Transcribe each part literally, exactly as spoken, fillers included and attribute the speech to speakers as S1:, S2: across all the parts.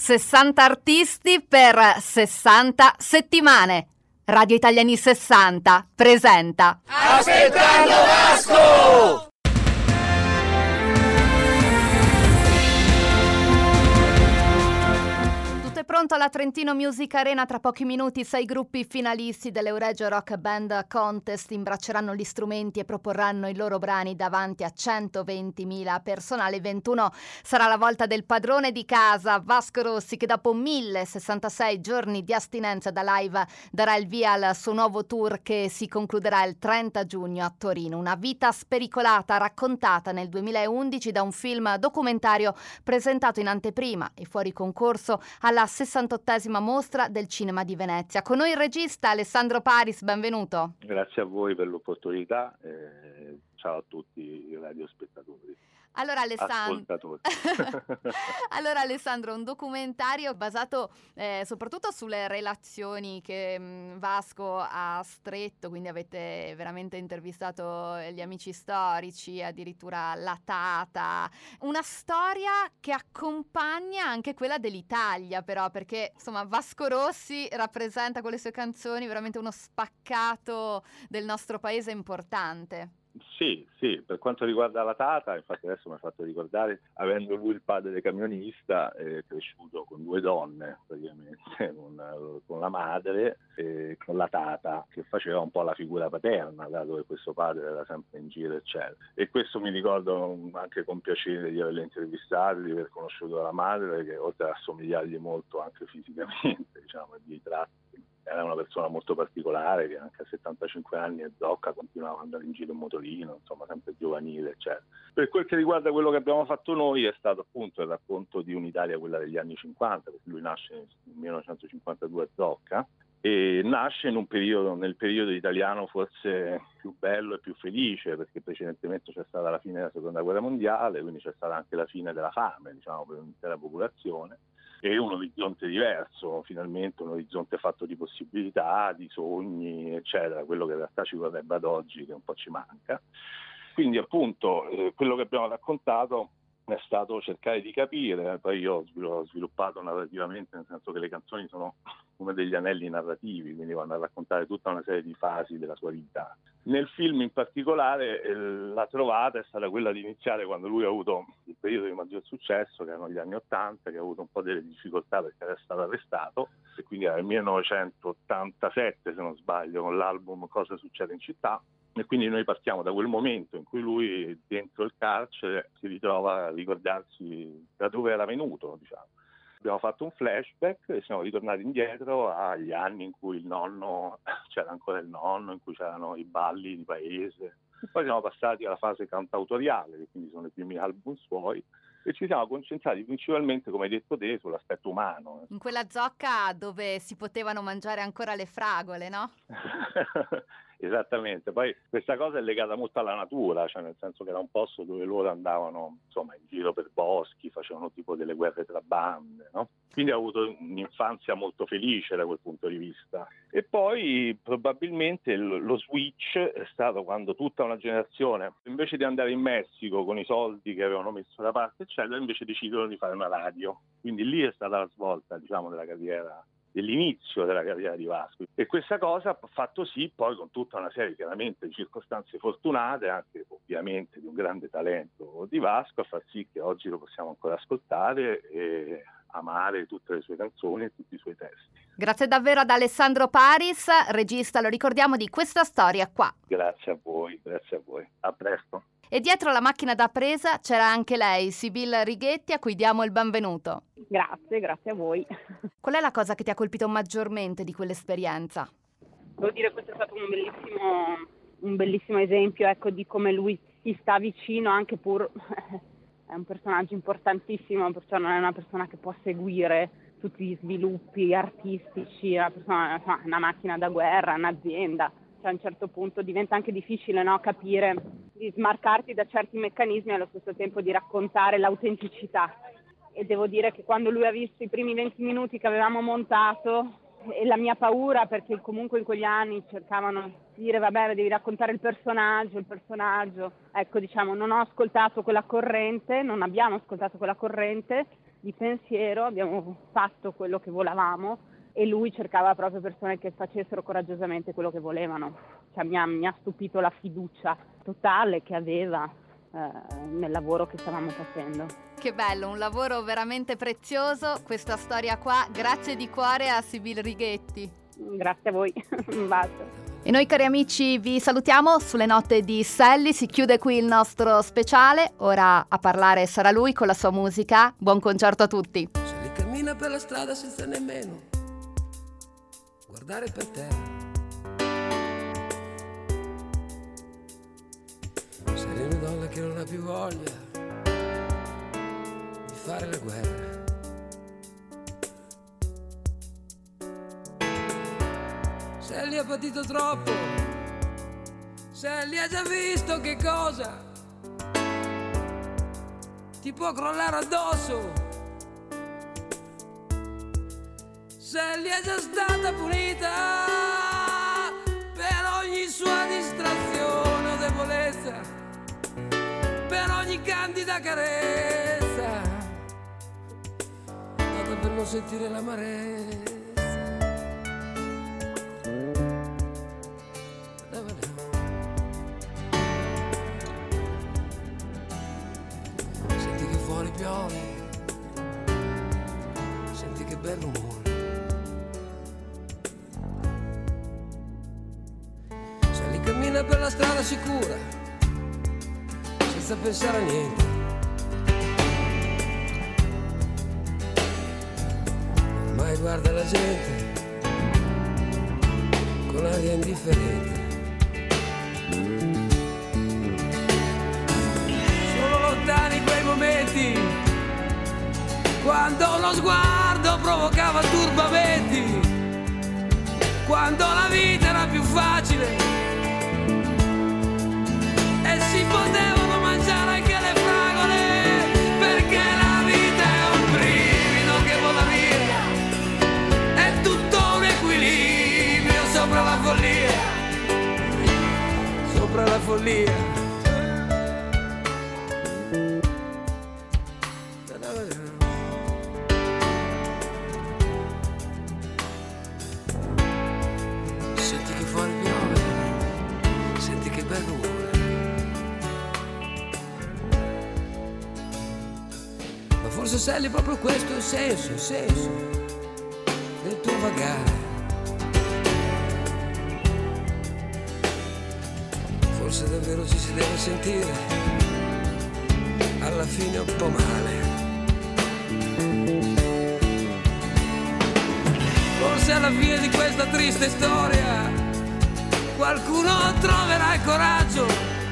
S1: sessanta artisti per sessanta settimane. Radio Italiani sessanta presenta
S2: Aspettando Vasco!
S1: Pronto alla Trentino Music Arena, tra pochi minuti sei gruppi finalisti dell'Euregio Rock Band Contest imbracceranno gli strumenti e proporranno i loro brani davanti a centoventimila persone. Alle ventuno sarà la volta del padrone di casa, Vasco Rossi, che dopo millesessantasei giorni di astinenza da live darà il via al suo nuovo tour che si concluderà il trenta giugno a Torino. Una vita spericolata raccontata nel duemilaundici da un film documentario presentato in anteprima e fuori concorso alla sessantottesima mostra del cinema di Venezia. Con noi il regista Alessandro Paris, benvenuto.
S3: Grazie a voi per l'opportunità, eh, ciao a tutti i radiospettatori.
S1: Allora Alessandro, allora Alessandro, un documentario basato eh, soprattutto sulle relazioni che mh, Vasco ha stretto, quindi avete veramente intervistato gli amici storici, addirittura la Tata, una storia che accompagna anche quella dell'Italia però, perché insomma Vasco Rossi rappresenta con le sue canzoni veramente uno spaccato del nostro paese importante.
S3: Sì, sì, per quanto riguarda la Tata, infatti adesso mi ha fatto ricordare, avendo lui il padre camionista, è cresciuto con due donne praticamente, con, con la madre e con la Tata, che faceva un po' la figura paterna, dato che questo padre era sempre in giro, eccetera. E questo mi ricordo anche con piacere di averle intervistate, di aver conosciuto la madre, che oltre a assomigliargli molto anche fisicamente, diciamo, di tratti, era una persona molto particolare che anche a settantacinque anni e zocca continuava ad andare in giro in motorino, insomma sempre giovanile, eccetera. Per quel che riguarda quello che abbiamo fatto noi è stato appunto il racconto di un'Italia, quella degli anni cinquanta, perché lui nasce nel millenovecentocinquantadue a Zocca e nasce in un periodo, nel periodo italiano forse più bello e più felice, perché precedentemente c'è stata la fine della seconda guerra mondiale, quindi c'è stata anche la fine della fame, diciamo, per un'intera popolazione. E un orizzonte diverso, finalmente un orizzonte fatto di possibilità, di sogni, eccetera, quello che in realtà ci vorrebbe ad oggi, che un po' ci manca. Quindi appunto eh, quello che abbiamo raccontato è stato cercare di capire, poi io ho sviluppato narrativamente, nel senso che le canzoni sono come degli anelli narrativi, quindi vanno a raccontare tutta una serie di fasi della sua vita. Nel film in particolare eh, la trovata è stata quella di iniziare quando lui ha avuto il periodo di maggior successo, che erano gli anni Ottanta, che ha avuto un po' delle difficoltà perché era stato arrestato, e quindi era il millenovecentottantasette, se non sbaglio, con l'album Cosa succede in città. E quindi noi partiamo da quel momento in cui lui, dentro il carcere, si ritrova a ricordarsi da dove era venuto, diciamo. Abbiamo fatto un flashback e siamo ritornati indietro agli anni in cui il nonno, c'era ancora il nonno, in cui c'erano i balli di paese. E poi siamo passati alla fase cantautoriale, che quindi sono i primi album suoi, e ci siamo concentrati principalmente, come hai detto te, sull'aspetto umano.
S1: In quella zocca dove si potevano mangiare ancora le fragole, no?
S3: Esattamente, poi questa cosa è legata molto alla natura, cioè nel senso che era un posto dove loro andavano insomma in giro per boschi, facevano tipo delle guerre tra bande, no? Quindi ha avuto un'infanzia molto felice da quel punto di vista. E poi probabilmente lo switch è stato quando tutta una generazione, invece di andare in Messico con i soldi che avevano messo da parte, eccetera, invece decidono di fare una radio. Quindi lì è stata la svolta, diciamo, della carriera, dell'inizio della carriera di Vasco, e questa cosa ha fatto sì, poi con tutta una serie chiaramente di circostanze fortunate, anche ovviamente di un grande talento di Vasco, a far sì che oggi lo possiamo ancora ascoltare e amare tutte le sue canzoni e tutti i suoi testi.
S1: Grazie davvero ad Alessandro Paris, regista, lo ricordiamo, di Questa storia qua.
S3: Grazie a voi, grazie a voi, a presto.
S1: E dietro la macchina da presa c'era anche lei, Sibilla Righetti, a cui diamo il benvenuto.
S4: Grazie, grazie a voi.
S1: Qual è la cosa che ti ha colpito maggiormente di quell'esperienza?
S4: Devo dire, questo è stato un bellissimo, un bellissimo esempio, ecco, di come lui ti sta vicino, anche pur è un personaggio importantissimo, perciò non è una persona che può seguire tutti gli sviluppi artistici, è una persona, insomma, una macchina da guerra, un'azienda. Cioè, a un certo punto diventa anche difficile, no, capire, di smarcarti da certi meccanismi e allo stesso tempo di raccontare l'autenticità. E devo dire che quando lui ha visto i primi venti minuti che avevamo montato, e la mia paura, perché comunque in quegli anni cercavano di dire vabbè, devi raccontare il personaggio, il personaggio, ecco, diciamo, non ho ascoltato quella corrente, non abbiamo ascoltato quella corrente, di pensiero, abbiamo fatto quello che volevamo e lui cercava proprio persone che facessero coraggiosamente quello che volevano. Cioè, mi ha, mi ha stupito la fiducia totale che aveva eh, nel lavoro che stavamo facendo.
S1: Che bello, un lavoro veramente prezioso, questa storia qua. Grazie di cuore a Sibylle Righetti.
S4: Grazie a voi, un bacio.
S1: E noi cari amici vi salutiamo sulle note di Sally, si chiude qui il nostro speciale, ora a parlare sarà lui con la sua musica. Buon concerto a tutti.
S5: Se li cammina per la strada senza nemmeno guardare per terra, sei una donna che non ha più voglia di fare la guerra. Sally ha patito troppo, Sally ha già visto che cosa ti può crollare addosso. Sally è già stata punita per ogni sua distrazione o debolezza, per ogni candida carezza, data per non sentire l'amarezza. Senti che fuori piove, senti che bel rumore. Sally cammina per la strada sicura, senza pensare a niente. Ormai guarda la gente con aria indifferente. Sono lontani quei momenti quando lo sguardo provocava turbamenti, quando la vita era più facile e si potevano mangiare anche le fragole, perché la vita è un brivido che vola via, è tutto un equilibrio sopra la follia, sopra la follia. Senti che fuori piove, senti che bel rumore. Ma forse Sally proprio questo è il senso, il senso del tuo vagare. Forse davvero ci si deve sentire alla fine un po' male. Forse alla fine di questa triste storia qualcuno troverà il coraggio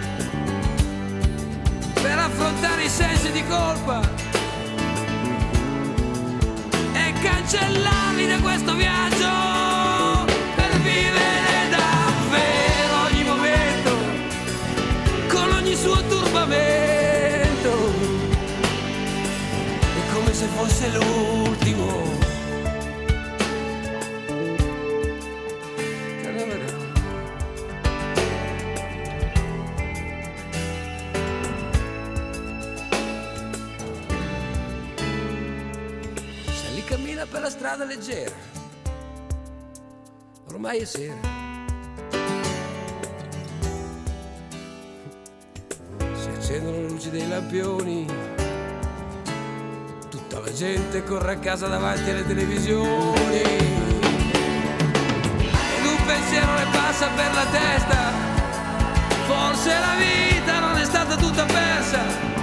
S5: per affrontare i sensi di colpa e cancellarli da questo viaggio, per vivere davvero ogni momento con ogni suo turbamento. È come se fosse l'ultimo. Cammina per la strada leggera, ormai è sera. Si accendono le luci dei lampioni, tutta la gente corre a casa davanti alle televisioni, ed un pensiero le passa per la testa: forse la vita non è stata tutta persa,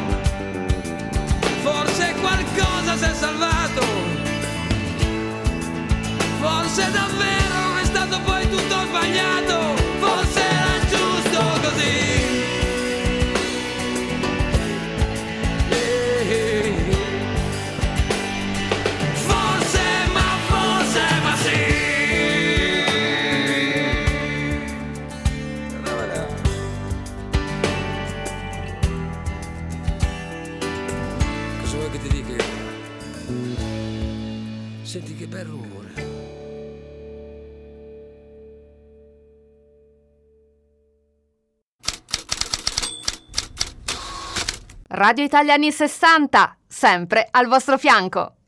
S5: forse qualcosa si è salvato, forse davvero non è stato poi tutto sbagliato, forse era giusto così. Eh, forse, ma forse, ma sì. Cosa vuoi che ti dica io? Senti che bel rumore.
S1: Radio Italia anni sessanta, sempre al vostro fianco.